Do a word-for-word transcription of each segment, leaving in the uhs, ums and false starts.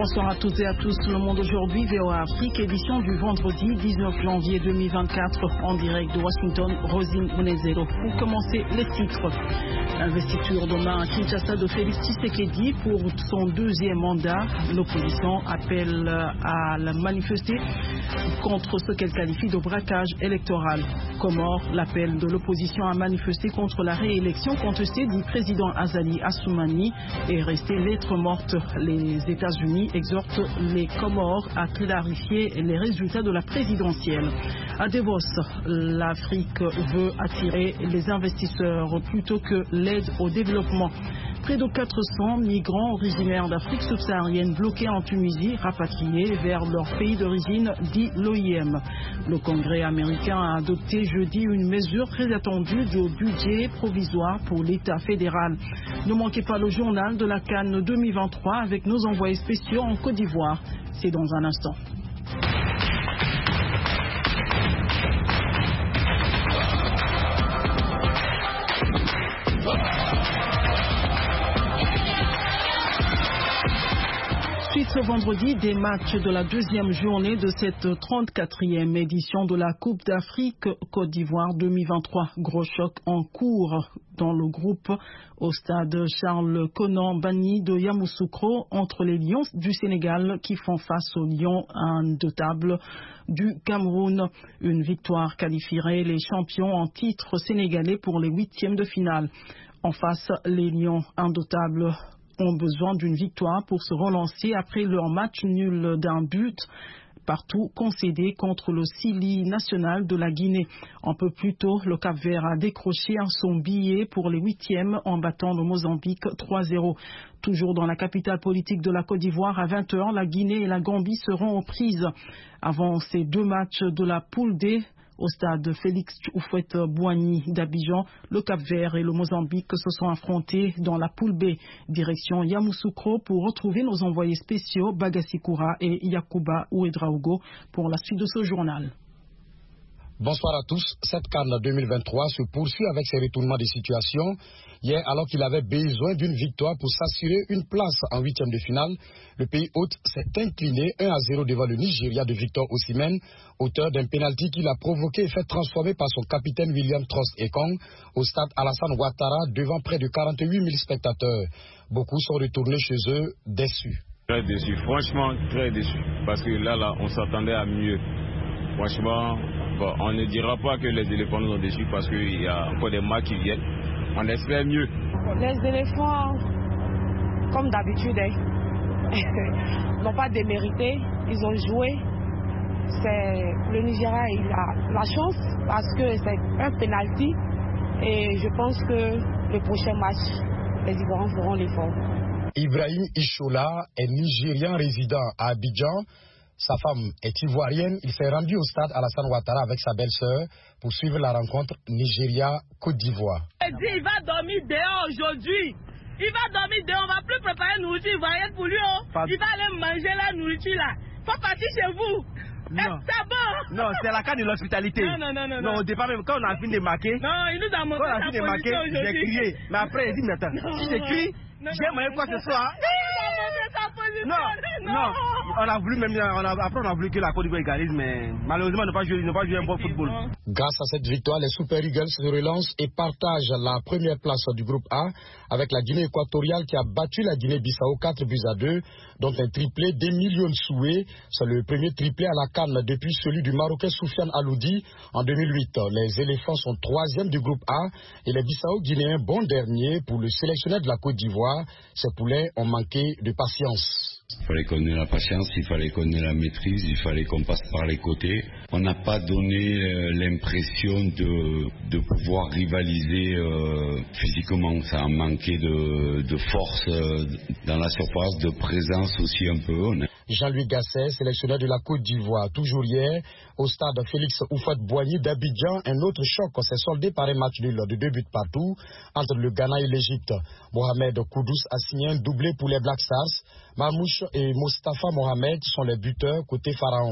Bonsoir à toutes et à tous. Le Monde aujourd'hui, V O A Afrique, édition du vendredi dix-neuf janvier deux mille vingt-quatre, en direct de Washington, Rosine Munezero. Pour commencer, les titres. Investiture demain à Kinshasa de Félix Tshisekedi pour son deuxième mandat. L'opposition appelle à la manifester contre ce qu'elle qualifie de braquage électoral. Comores, l'appel de l'opposition à manifester contre la réélection contestée du président Azali Assoumani est resté lettre morte. Les États-Unis exhortent les Comores à clarifier les résultats de la présidentielle. À Davos, l'Afrique veut attirer les investisseurs plutôt que l'aide au développement. Près de quatre cents migrants originaires d'Afrique subsaharienne bloqués en Tunisie, rapatriés vers leur pays d'origine, dit l'O I M. Le Congrès américain a adopté jeudi une mesure très attendue de budget provisoire pour l'État fédéral. Ne manquez pas le journal de la CAN deux mille vingt-trois avec nos envoyés spéciaux en Côte d'Ivoire. C'est dans un instant. Ce vendredi, des matchs de la deuxième journée de cette trente-quatrième édition de la Coupe d'Afrique Côte d'Ivoire deux mille vingt-trois. Gros choc en cours dans le groupe au stade Charles Konan Banni de Yamoussoukro entre les Lions du Sénégal qui font face aux Lions indoutables du Cameroun. Une victoire qualifierait les champions en titre sénégalais pour les huitièmes de finale. En face, les Lions indoutables ont besoin d'une victoire pour se relancer après leur match nul d'un but partout concédé contre le Sili national de la Guinée. Un peu plus tôt, le Cap-Vert a décroché son billet pour les huitièmes en battant le Mozambique trois zéro. Toujours dans la capitale politique de la Côte d'Ivoire, à vingt heures, la Guinée et la Gambie seront aux prises. Avant ces deux matchs de la poule D, au stade Félix Houphouët-Boigny d'Abidjan, le Cap-Vert et le Mozambique se sont affrontés dans la poule B. Direction Yamoussoukro pour retrouver nos envoyés spéciaux Bagassi Koura et Yakuba Ouedraogo pour la suite de ce journal. Bonsoir à tous. Cette CAN deux mille vingt-trois se poursuit avec ses retournements de situation. Hier, alors qu'il avait besoin d'une victoire pour s'assurer une place en huitième de finale, le pays hôte s'est incliné un à zéro devant le Nigeria de Victor Osimhen, auteur d'un pénalty qu'il a provoqué et fait transformer par son capitaine William Trost-Ekong au stade Alassane Ouattara devant près de quarante-huit mille spectateurs. Beaucoup sont retournés chez eux déçus. Très déçus, franchement très déçus, parce que là, là, on s'attendait à mieux. Franchement, bon, on ne dira pas que les éléphants nous ont déçus parce qu'il y a encore des matchs qui viennent. On espère mieux. Les éléphants, comme d'habitude, hein, n'ont pas démérité. Ils ont joué. C'est, le Nigeria il a la chance parce que c'est un penalty. Et je pense que le prochain match, les Ivoiriens feront l'effort. Ibrahim Ishola est nigérien résident à Abidjan. Sa femme est ivoirienne. Il s'est rendu au stade Alassane Ouattara avec sa belle-sœur pour suivre la rencontre Nigeria-Côte d'Ivoire. Il dit il va dormir dehors aujourd'hui. Il va dormir dehors. On va plus préparer la nourriture ivoirienne pour lui. Oh. Il va aller manger la nourriture là. Faut partir chez vous. Non. C'est bon. Non, c'est la carte de l'hospitalité. Non, non, non, non. Non, au départ, même quand on a fini de marquer. Non, il nous a montré quand on a fini de marquer, j'ai crié. Mais après, il dit, mais attends, non, si j'ai crié, j'ai moyen quoi que ce soit. Non, non, non, on a voulu même, on a, après on a voulu que la Côte d'Ivoire égalise, mais malheureusement, ils n'ont pas joué, ils n'ont pas joué un bon football. Grâce à cette victoire, les Super Eagles se relancent et partagent la première place du groupe A avec la Guinée équatoriale qui a battu la Guinée-Bissau quatre buts à deux, dont un triplé d'Emilion Soué. C'est le premier triplé à la CAN depuis celui du Marocain Soufiane Aloudi en deux mille huit. Les éléphants sont troisième du groupe A et les Bissau-Guinéens bon dernier. Pour le sélectionneur de la Côte d'Ivoire, ces poulets ont manqué de patience. Il fallait qu'on ait la patience, il fallait qu'on ait la maîtrise, il fallait qu'on passe par les côtés. On n'a pas donné euh, l'impression de, de pouvoir rivaliser euh, physiquement. Ça a manqué de, de force euh, dans la surface, de présence aussi un peu. Jean-Louis Gasset, sélectionneur de la Côte d'Ivoire, toujours hier, au stade Félix Houphouët-Boigny d'Abidjan, un autre choc s'est soldé par un match nul de deux buts partout entre le Ghana et l'Égypte. Mohamed Koudous a signé un doublé pour les Black Stars. Mamouche et Mostafa Mohamed sont les buteurs côté Pharaon.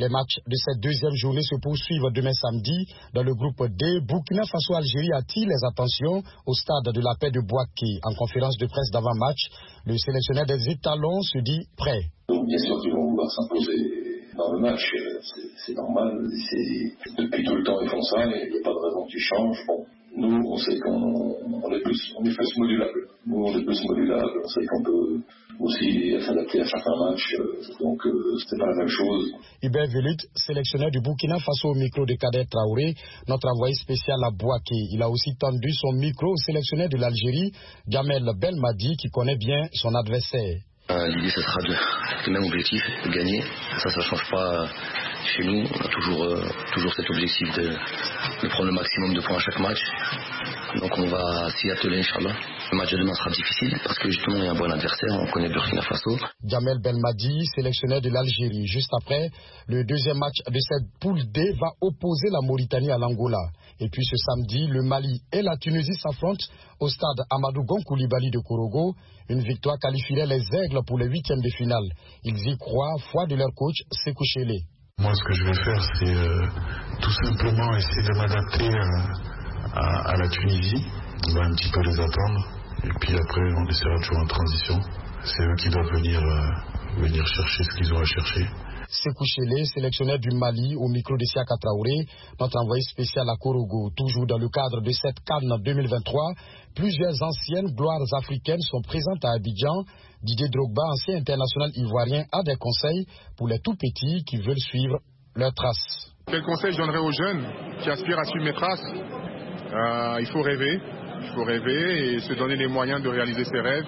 Les matchs de cette deuxième journée se poursuivent demain samedi. Dans le groupe D, Burkina Faso-Algérie attire les attentions au stade de la paix de Bouaké. En conférence de presse d'avant-match, le sélectionneur des étalons se dit prêt. Donc bien sûr qu'ils vont vouloir s'imposer dans le match, c'est normal. Depuis tout le temps ils font ça, il n'y a pas de raison qu'ils changent. Bon. Nous, on sait qu'on on est, plus, on est plus modulable. Nous, on est plus modulable. On sait qu'on peut aussi s'adapter à certains matchs. Donc, euh, c'est pas la même chose. Hubert Velut, sélectionneur du Burkina Faso au micro de Kader Traoré, notre envoyé spécial à Bouaké. Il a aussi tendu son micro au sélectionneur de l'Algérie, Jamel Belmadi, qui connaît bien son adversaire. Euh, L'idée, ce sera de, le même objectif, de gagner. Ça, ça ne change pas chez nous. On a toujours, euh, toujours cet objectif de, de prendre le maximum de points à chaque match. Donc on va s'y atteler, Inch'Allah. Le match de demain sera difficile parce que justement, il y a un bon adversaire. On connaît Burkina Faso. Jamel Belmadi, sélectionneur de l'Algérie. Juste après, le deuxième match de cette poule D va opposer la Mauritanie à l'Angola. Et puis ce samedi, le Mali et la Tunisie s'affrontent au stade Amadou Gon Coulibaly de Korogo. Une victoire qualifierait les Aigles pour les huitièmes de finale. Ils y croient, foi de leur coach, Sékou Chélé. Moi, ce que je vais faire, c'est euh, tout simplement essayer de m'adapter à, à, à la Tunisie. On va un petit peu les attendre. Et puis après, on essaiera toujours en transition. C'est eux qui doivent venir, euh, venir chercher ce qu'ils ont à chercher. Sékou Chélé, sélectionneur du Mali, au micro de Siaka Traoré, notre envoyé spécial à Korogo. Toujours dans le cadre de cette CAN deux mille vingt-trois, plusieurs anciennes gloires africaines sont présentes à Abidjan. Didier Drogba, ancien international ivoirien, a des conseils pour les tout-petits qui veulent suivre leurs traces. Quel conseil je donnerais aux jeunes qui aspirent à suivre mes traces? euh, Il faut rêver, il faut rêver et se donner les moyens de réaliser ses rêves.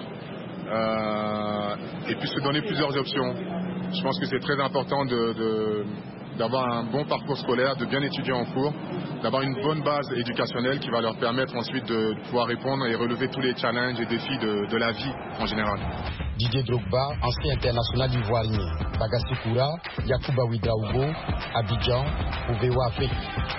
Euh, et puis se donner plusieurs options. Je pense que c'est très important de, de, d'avoir un bon parcours scolaire, de bien étudier en cours, d'avoir une bonne base éducationnelle qui va leur permettre ensuite de pouvoir répondre et relever tous les challenges et défis de, de la vie en général. Didier Drogba, ancien international ivoirien. Bagassi Koura, Yacouba Ouidraogo, Abidjan, pour V O A Afrique.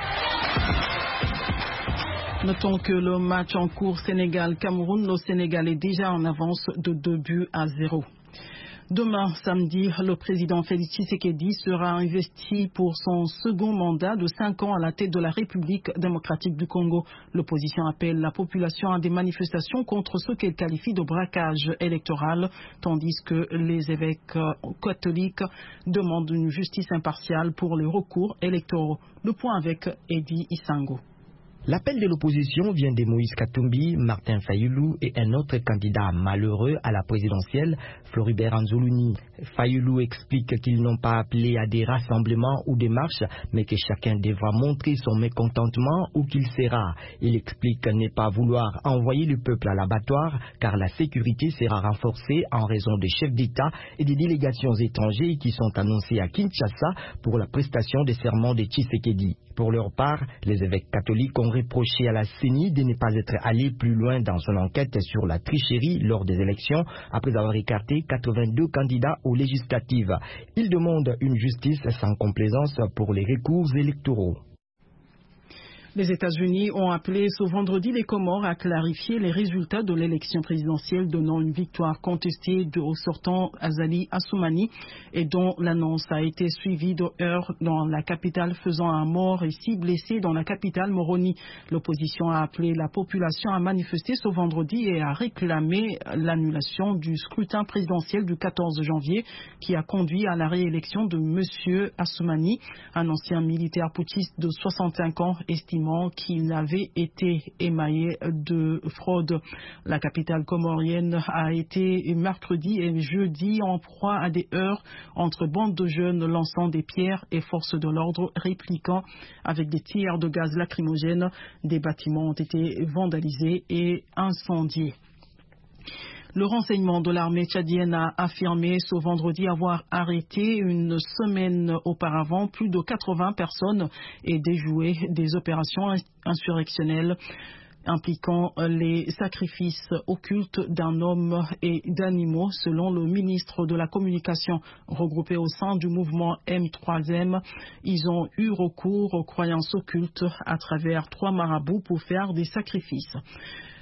Notons que le match en cours Sénégal-Cameroun, le Sénégal est déjà en avance de deux buts à zéro. Demain, samedi, le président Félix Tshisekedi sera investi pour son second mandat de cinq ans à la tête de la République démocratique du Congo. L'opposition appelle la population à des manifestations contre ce qu'elle qualifie de braquage électoral, tandis que les évêques catholiques demandent une justice impartiale pour les recours électoraux. Le point avec Eddie Isango. L'appel de l'opposition vient de Moïse Katumbi, Martin Fayoulou et un autre candidat malheureux à la présidentielle, Floribert Anzoulouni. Fayoulou explique qu'ils n'ont pas appelé à des rassemblements ou des marches, mais que chacun devra montrer son mécontentement où qu'il sera. Il explique ne pas vouloir envoyer le peuple à l'abattoir, car la sécurité sera renforcée en raison des chefs d'État et des délégations étrangères qui sont annoncées à Kinshasa pour la prestation des serments de Tshisekedi. Pour leur part, les évêques catholiques ont reproché à la C E N I de ne pas être allé plus loin dans son enquête sur la tricherie lors des élections après avoir écarté quatre-vingt-deux candidats aux législatives. Ils demandent une justice sans complaisance pour les recours électoraux. Les États-Unis ont appelé ce vendredi les Comores à clarifier les résultats de l'élection présidentielle donnant une victoire contestée au sortant Azali Assoumani et dont l'annonce a été suivie de heurts dans la capitale, faisant un mort et six blessés dans la capitale Moroni. L'opposition a appelé la population à manifester ce vendredi et à réclamer l'annulation du scrutin présidentiel du quatorze janvier qui a conduit à la réélection de M. Assoumani, un ancien militaire putschiste de soixante-cinq ans, estimé qu'il avait été émaillé de fraude. La capitale comorienne a été mercredi et jeudi en proie à des heurts entre bandes de jeunes lançant des pierres et forces de l'ordre répliquant avec des tirs de gaz lacrymogène. Des bâtiments ont été vandalisés et incendiés. Le renseignement de l'armée tchadienne a affirmé ce vendredi avoir arrêté une semaine auparavant plus de quatre-vingts personnes et déjoué des opérations insurrectionnelles impliquant les sacrifices occultes d'un homme et d'animaux, selon le ministre de la Communication. Regroupés au sein du mouvement M trois M, ils ont eu recours aux croyances occultes à travers trois marabouts pour faire des sacrifices.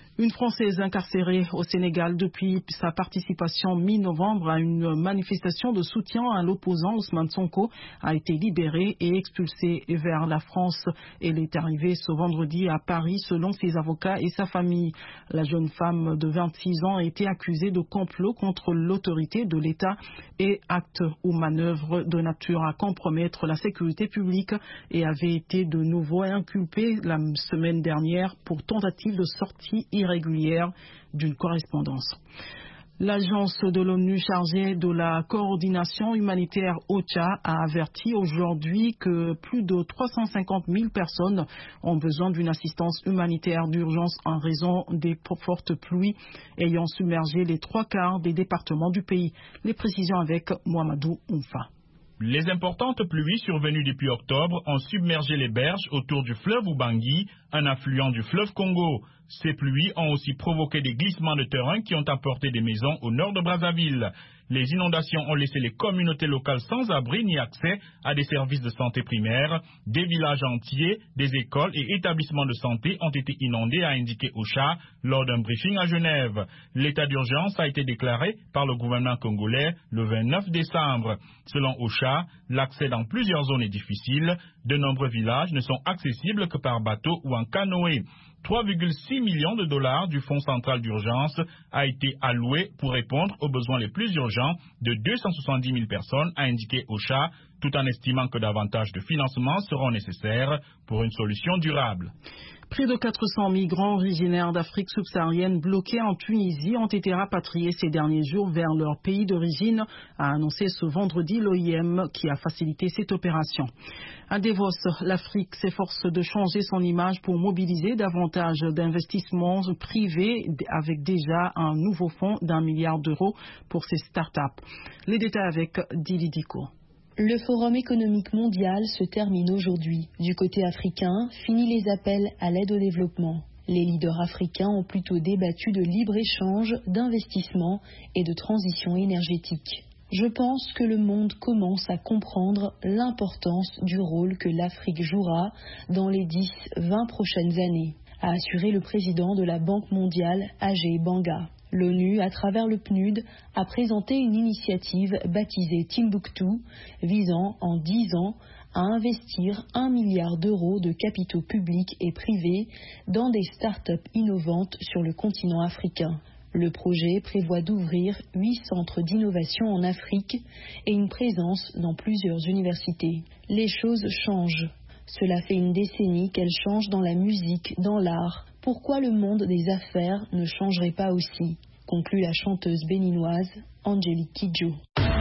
Une Française incarcérée au Sénégal depuis sa participation mi-novembre à une manifestation de soutien à l'opposant Ousmane Sonko a été libérée et expulsée vers la France. Elle est arrivée ce vendredi à Paris selon ses avocats et sa famille. La jeune femme de vingt-six ans a été accusée de complot contre l'autorité de l'État et actes ou manœuvres de nature à compromettre la sécurité publique et avait été de nouveau inculpée la semaine dernière pour tentative de sortie irrégulière régulière d'une correspondance. L'agence de l'ONU chargée de la coordination humanitaire OCHA a averti aujourd'hui que plus de trois cent cinquante mille personnes ont besoin d'une assistance humanitaire d'urgence en raison des fortes pluies ayant submergé les trois quarts des départements du pays. Les précisions avec Mohamedou Oumfa. Les importantes pluies survenues depuis octobre ont submergé les berges autour du fleuve Ubangi, un affluent du fleuve Congo. Ces pluies ont aussi provoqué des glissements de terrain qui ont emporté des maisons au nord de Brazzaville. Les inondations ont laissé les communautés locales sans abri ni accès à des services de santé primaires. Des villages entiers, des écoles et établissements de santé ont été inondés, a indiqué OCHA lors d'un briefing à Genève. L'état d'urgence a été déclaré par le gouvernement congolais le vingt-neuf décembre. Selon OCHA, l'accès dans plusieurs zones est difficile. De nombreux villages ne sont accessibles que par bateau ou en canoë. trois virgule six millions de dollars du Fonds central d'urgence a été alloué pour répondre aux besoins les plus urgents de deux cent soixante-dix mille personnes, a indiqué OCHA, tout en estimant que davantage de financements seront nécessaires pour une solution durable. Près de quatre cents migrants originaires d'Afrique subsaharienne bloqués en Tunisie ont été rapatriés ces derniers jours vers leur pays d'origine, a annoncé ce vendredi l'O I M qui a facilité cette opération. À Davos, l'Afrique s'efforce de changer son image pour mobiliser davantage d'investissements privés avec déjà un nouveau fonds d'un milliard d'euros pour ses start-up. Les détails avec Dili Diko. Le Forum économique mondial se termine aujourd'hui. Du côté africain, fini les appels à l'aide au développement. Les leaders africains ont plutôt débattu de libre-échange, d'investissement et de transition énergétique. Je pense que le monde commence à comprendre l'importance du rôle que l'Afrique jouera dans les dix à vingt prochaines années, a assuré le président de la Banque mondiale, Ajay Banga. L'ONU, à travers le P N U D, a présenté une initiative baptisée Timbuktu, visant en dix ans à investir un milliard d'euros de capitaux publics et privés dans des start-up innovantes sur le continent africain. Le projet prévoit d'ouvrir huit centres d'innovation en Afrique et une présence dans plusieurs universités. Les choses changent. Cela fait une décennie qu'elles changent dans la musique, dans l'art. Pourquoi le monde des affaires ne changerait pas aussi, conclut la chanteuse béninoise Angélique Kidjo.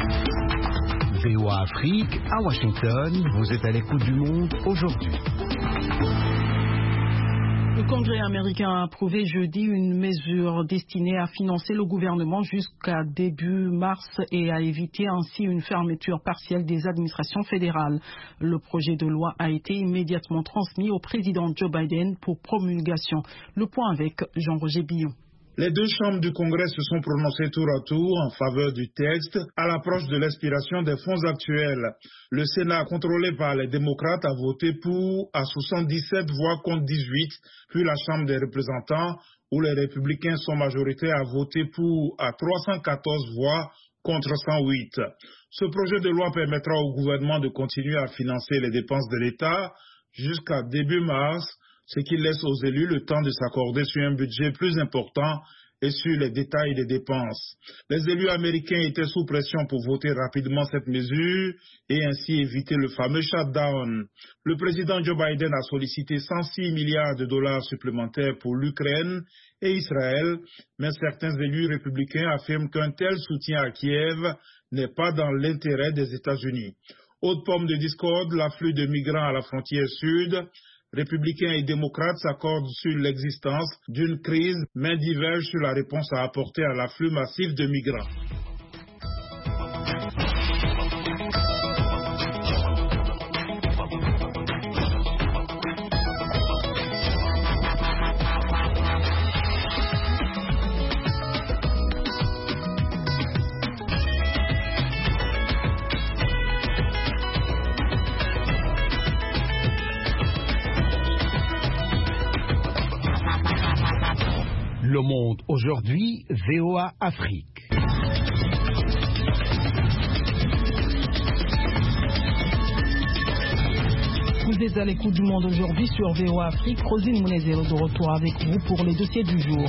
V O A Afrique, à Washington, vous êtes à l'écoute du monde aujourd'hui. Le Congrès américain a approuvé jeudi une mesure destinée à financer le gouvernement jusqu'à début mars et à éviter ainsi une fermeture partielle des administrations fédérales. Le projet de loi a été immédiatement transmis au président Joe Biden pour promulgation. Le point avec Jean-Roger Billon. Les deux chambres du Congrès se sont prononcées tour à tour en faveur du texte à l'approche de l'expiration des fonds actuels. Le Sénat, contrôlé par les démocrates, a voté pour à soixante-dix-sept voix contre dix-huit, puis la Chambre des représentants, où les républicains sont majoritaires, a voté pour à trois cent quatorze voix contre cent huit. Ce projet de loi permettra au gouvernement de continuer à financer les dépenses de l'État jusqu'à début mars, ce qui laisse aux élus le temps de s'accorder sur un budget plus important et sur les détails des dépenses. Les élus américains étaient sous pression pour voter rapidement cette mesure et ainsi éviter le fameux shutdown. Le président Joe Biden a sollicité cent six milliards de dollars supplémentaires pour l'Ukraine et Israël, mais certains élus républicains affirment qu'un tel soutien à Kiev n'est pas dans l'intérêt des États-Unis. Autre pomme de discorde, l'afflux de migrants à la frontière sud. Républicains et démocrates s'accordent sur l'existence d'une crise, mais divergent sur la réponse à apporter à l'afflux massif de migrants. Le Monde aujourd'hui, V O A Afrique. Vous êtes à l'écoute du Monde aujourd'hui sur V O A Afrique. Rosine Mounezero de retour avec vous pour les dossiers du jour.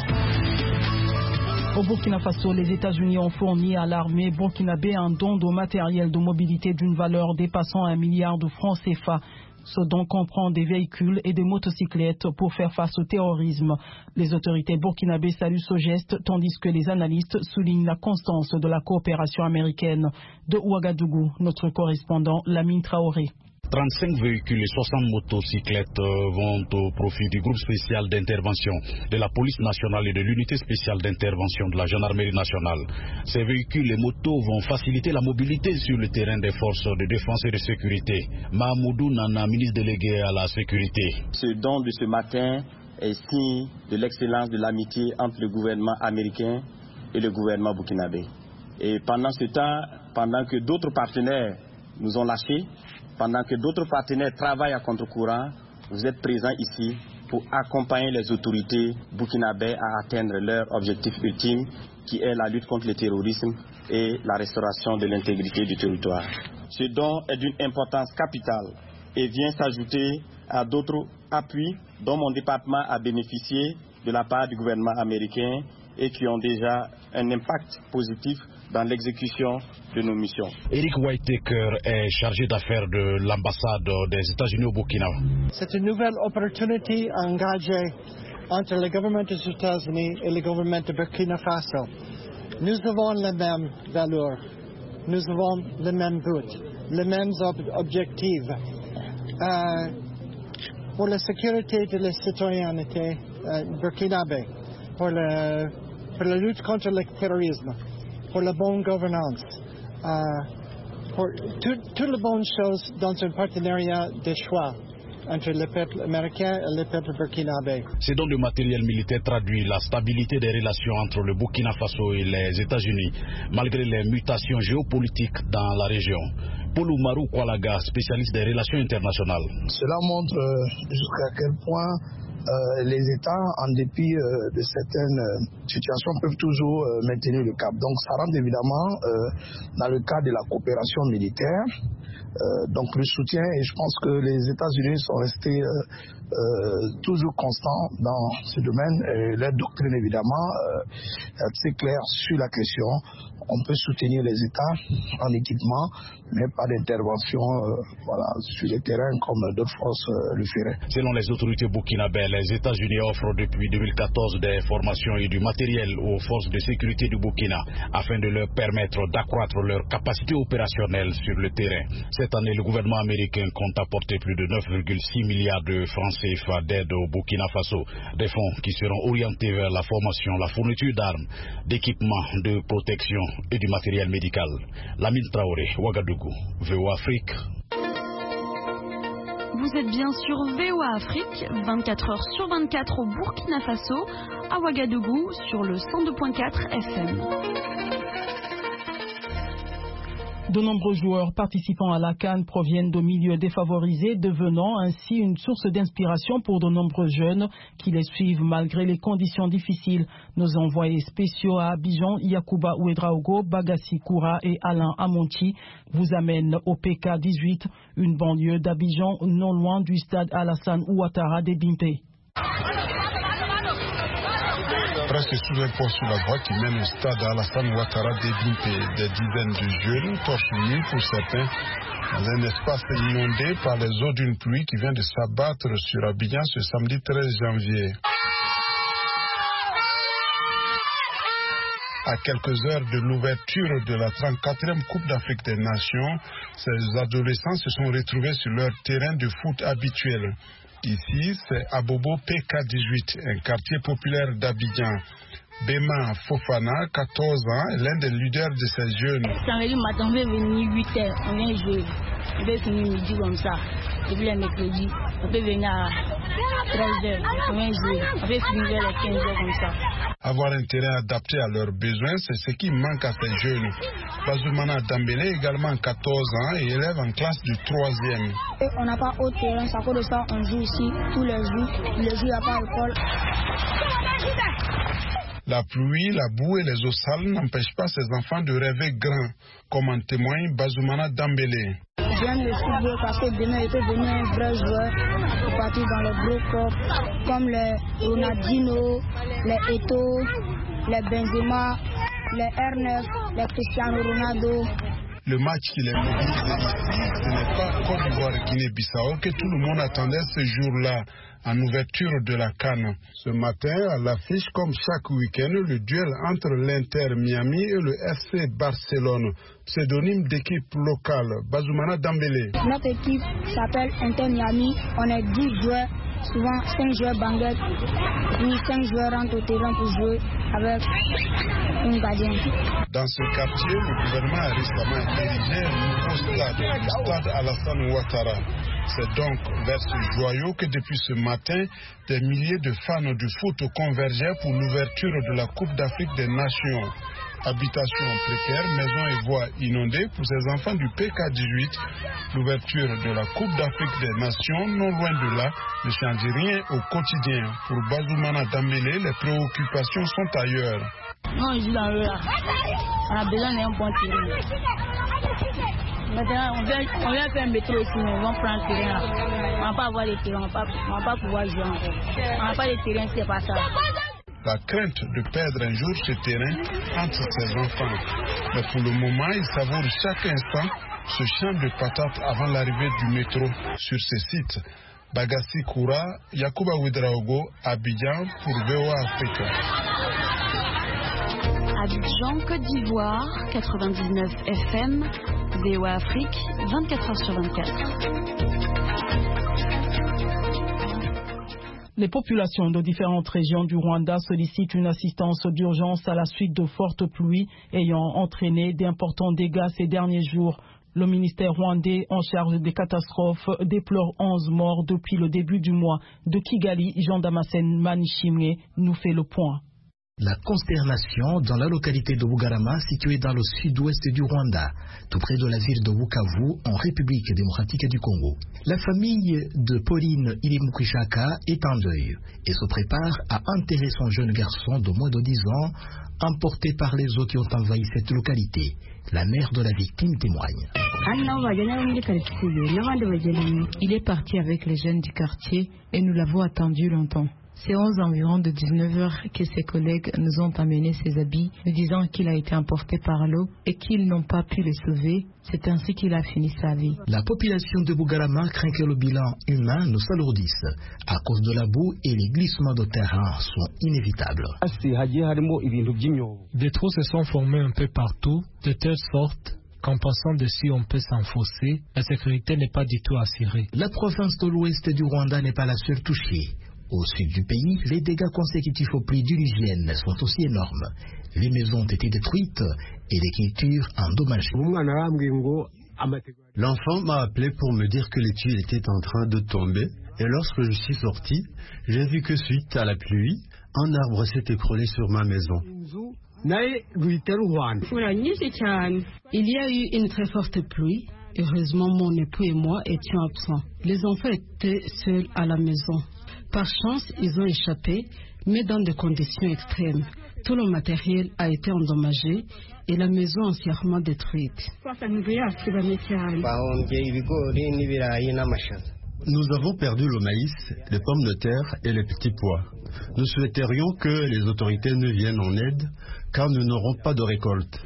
Au Burkina Faso, les États-Unis ont fourni à l'armée burkinabé un don de matériel de mobilité d'une valeur dépassant un milliard de francs C F A. Ce don comprend des véhicules et des motocyclettes pour faire face au terrorisme. Les autorités burkinabées saluent ce geste, tandis que les analystes soulignent la constance de la coopération américaine. De Ouagadougou, notre correspondant Lamine Traoré. trente-cinq véhicules et soixante motocyclettes vont au profit du groupe spécial d'intervention de la police nationale et de l'unité spéciale d'intervention de la gendarmerie nationale. Ces véhicules et motos vont faciliter la mobilité sur le terrain des forces de défense et de sécurité. Mahamoudou Nana, ministre délégué à la sécurité. Ce don de ce matin est signe de l'excellence de l'amitié entre le gouvernement américain et le gouvernement burkinabé. Et pendant ce temps, pendant que d'autres partenaires nous ont lâchés, pendant que d'autres partenaires travaillent à contre-courant, vous êtes présents ici pour accompagner les autorités burkinabées à atteindre leur objectif ultime, qui est la lutte contre le terrorisme et la restauration de l'intégrité du territoire. Ce don est d'une importance capitale et vient s'ajouter à d'autres appuis dont mon département a bénéficié de la part du gouvernement américain et qui ont déjà un impact positif dans l'exécution de nos missions. Eric Whitaker est chargé d'affaires de l'ambassade des États-Unis au Burkina. C'est une nouvelle opportunité engagée entre le gouvernement des États-Unis et le gouvernement de Burkina Faso. Nous avons les mêmes valeurs, nous avons les mêmes buts, les mêmes ob objectifs. Euh, pour la sécurité de la citoyenneté euh, burkinabé, pour, le, pour la lutte contre le terrorisme, pour la bonne gouvernance, euh, pour toutes tout les bonnes choses dans un partenariat de choix entre le peuple américain et le peuple burkinabé. Ces dons de matériel militaire traduit la stabilité des relations entre le Burkina Faso et les États-Unis, malgré les mutations géopolitiques dans la région. Paul Oumarou Kwalaga, spécialiste des relations internationales. Cela montre euh, jusqu'à quel point Euh, les États, en dépit euh, de certaines euh, situations, peuvent toujours euh, maintenir le cap. Donc ça rentre évidemment euh, dans le cadre de la coopération militaire. Euh, donc le soutien, et je pense que les États-Unis sont restés euh, euh, toujours constants dans ce domaine. Et leur doctrine, évidemment, euh, est assez claire sur la question. On peut soutenir les États en équipement, mais pas d'intervention euh, voilà, sur le terrain comme d'autres forces euh, le feraient. Selon les autorités burkinabées, les États-Unis offrent depuis deux mille quatorze des formations et du matériel aux forces de sécurité du Burkina afin de leur permettre d'accroître leur capacité opérationnelle sur le terrain. Cette année, le gouvernement américain compte apporter plus de neuf virgule six milliards de francs C F A d'aide au Burkina Faso, des fonds qui seront orientés vers la formation, la fourniture d'armes, d'équipements de protection et du matériel médical. Lamine Traoré, Ouagadougou, V O A Afrique. Vous êtes bien sur V O A Afrique, vingt-quatre heures sur vingt-quatre au Burkina Faso, à Ouagadougou sur le cent deux point quatre F M. De nombreux joueurs participant à la CAN proviennent de milieux défavorisés, devenant ainsi une source d'inspiration pour de nombreux jeunes qui les suivent malgré les conditions difficiles. Nos envoyés spéciaux à Abidjan, Yacouba Ouedraogo, Bagassi Koura et Alain Amonti vous amènent au P K dix-huit, une banlieue d'Abidjan non loin du stade Alassane Ouattara des Bimpé. Presque sous un pont sur la voie qui mène au stade Alassane Ouattara des Bimpé, des dizaines de jeunes, torse nus pour certains, dans un espace inondé par les eaux d'une pluie qui vient de s'abattre sur Abidjan ce samedi treize janvier. À quelques heures de l'ouverture de la trente-quatrième Coupe d'Afrique des Nations, ces adolescents se sont retrouvés sur leur terrain de foot habituel. Ici, c'est Abobo P K dix-huit, un quartier populaire d'Abidjan. Bema Fofana, quatorze ans, est l'un des leaders de ces jeunes. Samedi matin, on va venir huit heures, on vient jouer. On va finir midi comme ça. Et puis le mercredi, on peut venir à treize heures, on vient jouer. On fait finir vers les quinze heures comme ça. Avoir un terrain adapté à leurs besoins, c'est ce qui manque à ces jeunes. Bazoumana Dambélé, également quatorze ans et élève en classe du troisième. On n'a pas haut terrain, ça cause de ça, on joue ici tous les jours. Les jours, il n'y a pas d'école. La pluie, la boue et les eaux sales n'empêchent pas ces enfants de rêver grand, comme en témoigne Bazoumana Dambélé. J'aime le football parce que demain, il peut devenir un vrai joueur pour partir dans les gros clubs comme les Ronaldinho, les Eto'o, les Benzema, les R neuf, les Cristiano Ronaldo. Le match qui les mobilise ici, ce n'est pas Côte d'Ivoire et Guinée-Bissau que tout le monde attendait ce jour-là, en ouverture de la CAN. Ce matin, à l'affiche, comme chaque week-end, le duel entre l'Inter Miami et le F C Barcelone, pseudonyme d'équipe locale, Bazoumana Dambélé. Notre équipe s'appelle Inter Miami, on est dix joueurs, souvent cinq joueurs banguettes, puis cinq joueurs rentrent au terrain pour jouer avec un gardien. Dans ce quartier, le gouvernement a récemment érigé un nouveau stade, le stade Alassane Ouattara. C'est donc vers ce joyau que depuis ce matin, des milliers de fans du foot convergeaient pour l'ouverture de la Coupe d'Afrique des Nations. Habitations précaires, maisons et voies inondées pour ces enfants du P K dix-huit. L'ouverture de la Coupe d'Afrique des Nations, non loin de là, ne change rien au quotidien. Pour Bazoumana Dambélé, les préoccupations sont ailleurs. Non, on joue dans le là. On a besoin d'un bon terrain. Maintenant, on vient, on vient faire un métro ici, mais on va prendre le terrain là. On ne va pas avoir les terrains, on ne va pas pouvoir jouer encore. On n'a pas de terrain, c'est pas ça. La crainte de perdre un jour ce terrain entre ses enfants. Mais pour le moment, ils savourent chaque instant ce champ de patates avant l'arrivée du métro sur ces sites. Bagassi Koura, Yacouba Ouedraogo, Abidjan pour V O A Afrique. Abidjan, Côte d'Ivoire, quatre-vingt-dix-neuf F M, V O A Afrique, vingt-quatre heures sur vingt-quatre. Les populations de différentes régions du Rwanda sollicitent une assistance d'urgence à la suite de fortes pluies ayant entraîné d'importants dégâts ces derniers jours. Le ministère rwandais en charge des catastrophes déplore onze morts depuis le début du mois. De Kigali, Jean Damascène Manishimwe nous fait le point. La consternation dans la localité de Bugarama, située dans le sud-ouest du Rwanda, tout près de la ville de Bukavu, en République démocratique du Congo. La famille de Pauline Ilimukwishaka est en deuil et se prépare à enterrer son jeune garçon de moins de dix ans, emporté par les eaux qui ont envahi cette localité. La mère de la victime témoigne. Il est parti avec les jeunes du quartier et nous l'avons attendu longtemps. C'est aux environs de dix-neuf heures que ses collègues nous ont amené ses habits, nous disant qu'il a été emporté par l'eau et qu'ils n'ont pas pu le sauver. C'est ainsi qu'il a fini sa vie. La population de Bugarama craint que le bilan humain ne s'alourdisse à cause de la boue et les glissements de terrain sont inévitables. Des trous se sont formés un peu partout, de telle sorte qu'en passant dessus on peut s'enfoncer. La sécurité n'est pas du tout assurée. La province de l'ouest du Rwanda n'est pas la seule touchée. Au sud du pays, les dégâts consécutifs aux pluies diluviennes sont aussi énormes. Les maisons ont été détruites et les cultures endommagées. L'enfant m'a appelé pour me dire que les tuiles étaient en train de tomber. Et lorsque je suis sorti, j'ai vu que suite à la pluie, un arbre s'est écroulé sur ma maison. Il y a eu une très forte pluie. Heureusement, mon époux et moi étions absents. Les enfants étaient seuls à la maison. Par chance, ils ont échappé, mais dans des conditions extrêmes. Tout le matériel a été endommagé et la maison entièrement détruite. Nous avons perdu le maïs, les pommes de terre et les petits pois. Nous souhaiterions que les autorités nous viennent en aide, car nous n'aurons pas de récolte.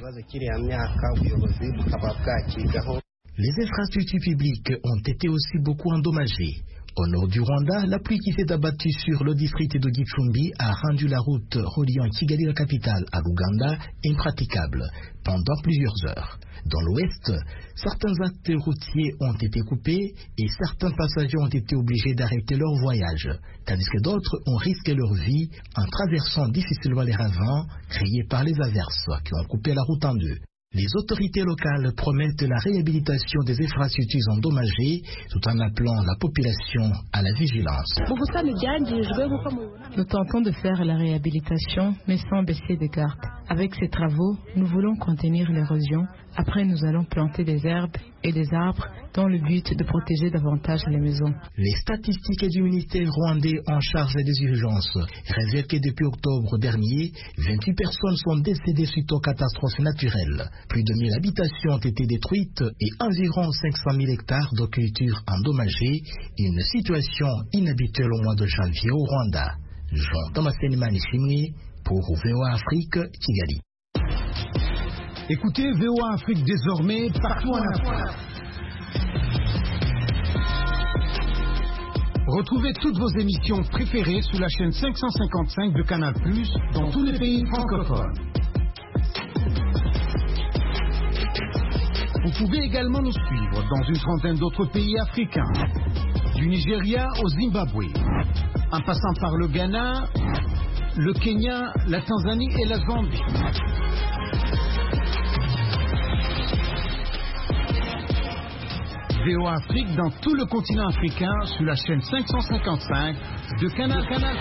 Les infrastructures publiques ont été aussi beaucoup endommagées. Au nord du Rwanda, la pluie qui s'est abattue sur le district de Gicumbi a rendu la route reliant Kigali, la capitale, à l'Ouganda, impraticable pendant plusieurs heures. Dans l'ouest, certains actes routiers ont été coupés et certains passagers ont été obligés d'arrêter leur voyage, tandis que d'autres ont risqué leur vie en traversant difficilement les ravins créés par les averses qui ont coupé la route en deux. Les autorités locales promettent la réhabilitation des infrastructures endommagées tout en appelant la population à la vigilance. Nous tentons de faire la réhabilitation, mais sans baisser de garde. Avec ces travaux, nous voulons contenir l'érosion. Après, nous allons planter des herbes et des arbres dans le but de protéger davantage les maisons. Les statistiques du ministère rwandais en charge des urgences révèlent que depuis octobre dernier, vingt-huit personnes sont décédées suite aux catastrophes naturelles. Plus de mille habitations ont été détruites et environ cinq cent mille hectares de cultures endommagés. Une situation inhabituelle au mois de janvier au Rwanda. Jean Damascene Manishimwe pour V O A Afrique, Kigali. Écoutez V O A Afrique désormais partout en Afrique. Retrouvez toutes vos émissions préférées sur la chaîne cinq cent cinquante-cinq de Canal plus, dans tous les pays francophones. Vous pouvez également nous suivre dans une trentaine d'autres pays africains, du Nigeria au Zimbabwe, en passant par le Ghana, le Kenya, la Tanzanie et la Zambie. V O A Afrique dans tout le continent africain sur la chaîne cinq cent cinquante-cinq de Canal Canal.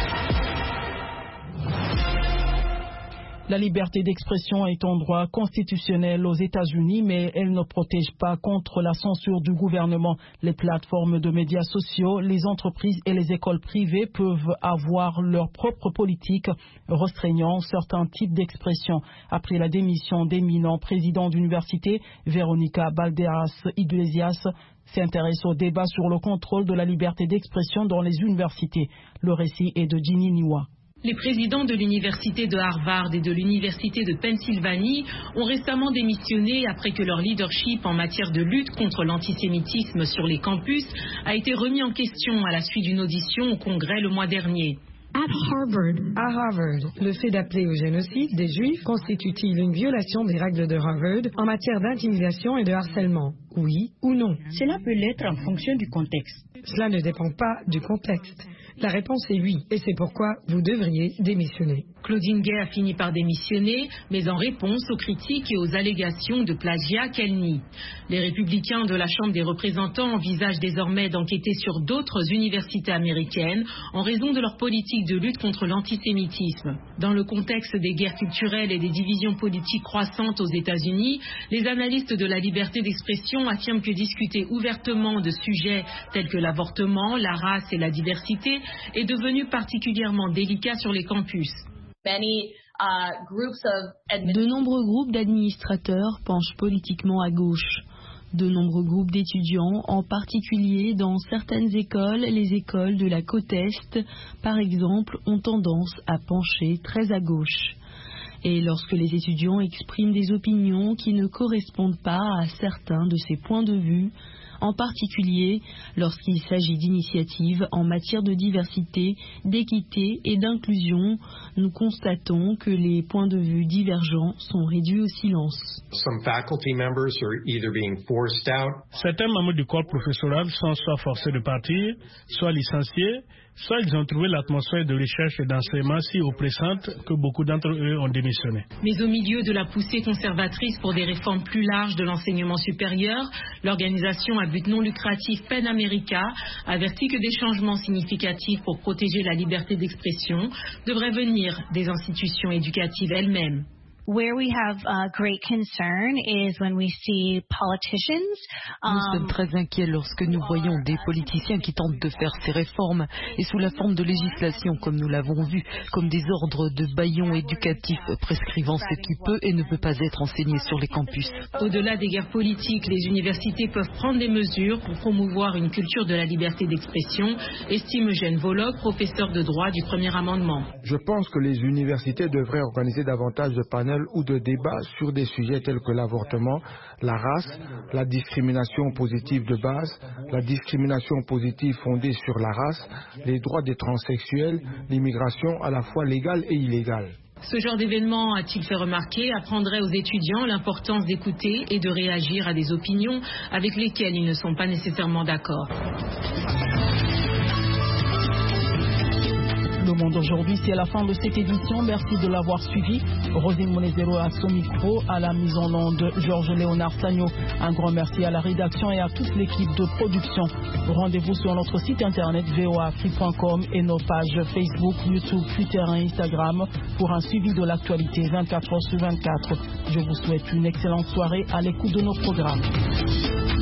La liberté d'expression est un droit constitutionnel aux États-Unis, mais elle ne protège pas contre la censure du gouvernement. Les plateformes de médias sociaux, les entreprises et les écoles privées peuvent avoir leur propre politique restreignant certains types d'expression. Après la démission d'éminent président d'université, Veronica Balderas-Iglesias s'intéresse au débat sur le contrôle de la liberté d'expression dans les universités. Le récit est de Ginny Niwa. Les présidents de l'université de Harvard et de l'université de Pennsylvanie ont récemment démissionné après que leur leadership en matière de lutte contre l'antisémitisme sur les campus a été remis en question à la suite d'une audition au Congrès le mois dernier. À Harvard, à Harvard, le fait d'appeler au génocide des Juifs constitue-t-il une violation des règles de Harvard en matière d'intimidation et de harcèlement? Oui ou non? Cela peut l'être en fonction du contexte. Cela ne dépend pas du contexte. La réponse est oui, et c'est pourquoi vous devriez démissionner. Claudine Gay a fini par démissionner, mais en réponse aux critiques et aux allégations de plagiat qu'elle nie. Les républicains de la Chambre des représentants envisagent désormais d'enquêter sur d'autres universités américaines en raison de leur politique de lutte contre l'antisémitisme. Dans le contexte des guerres culturelles et des divisions politiques croissantes aux États-Unis, les analystes de la liberté d'expression affirment que discuter ouvertement de sujets tels que l'avortement, la race et la diversité est devenu particulièrement délicat sur les campus. De nombreux groupes d'administrateurs penchent politiquement à gauche. De nombreux groupes d'étudiants, en particulier dans certaines écoles, les écoles de la côte Est, par exemple, ont tendance à pencher très à gauche. Et lorsque les étudiants expriment des opinions qui ne correspondent pas à certains de ces points de vue, en particulier lorsqu'il s'agit d'initiatives en matière de diversité, d'équité et d'inclusion, nous constatons que les points de vue divergents sont réduits au silence. Certains membres du corps professoral sont soit forcés de partir, soit licenciés, soit ils ont trouvé l'atmosphère de recherche et d'enseignement si oppressante que beaucoup d'entre eux ont démissionné. Mais au milieu de la poussée conservatrice pour des réformes plus larges de l'enseignement supérieur, l'organisation à but non lucratif PEN America avertit que des changements significatifs pour protéger la liberté d'expression devraient venir des institutions éducatives elles-mêmes. Where we have uh, great concern is when we see politicians. Um, nous sommes très inquiets lorsque nous voyons des politiciens qui tentent de faire ces réformes et sous la forme de législation, comme nous l'avons vu, comme des ordres de bâillons éducatifs prescrivant ce qui peut et ne peut pas être enseigné sur les campus. Au-delà des guerres politiques, les universités peuvent prendre des mesures pour promouvoir une culture de la liberté d'expression, estime Eugène Voloc, professeur de droit du premier amendement. Je pense que les universités devraient organiser davantage de panels ou de débats sur des sujets tels que l'avortement, la race, la discrimination positive de base, la discrimination positive fondée sur la race, les droits des transsexuels, l'immigration à la fois légale et illégale. Ce genre d'événement, a-t-il fait remarquer, apprendrait aux étudiants l'importance d'écouter et de réagir à des opinions avec lesquelles ils ne sont pas nécessairement d'accord. Le Le Monde aujourd'hui, c'est la fin de cette édition. Merci de l'avoir suivi. Rosine Monezero à son micro, à la mise en onde Georges Léonard Sagno. Un grand merci à la rédaction et à toute l'équipe de production. Rendez-vous sur notre site internet v o a afrique point com et nos pages Facebook, YouTube, Twitter et Instagram pour un suivi de l'actualité vingt-quatre heures sur vingt-quatre. Je vous souhaite une excellente soirée à l'écoute de nos programmes.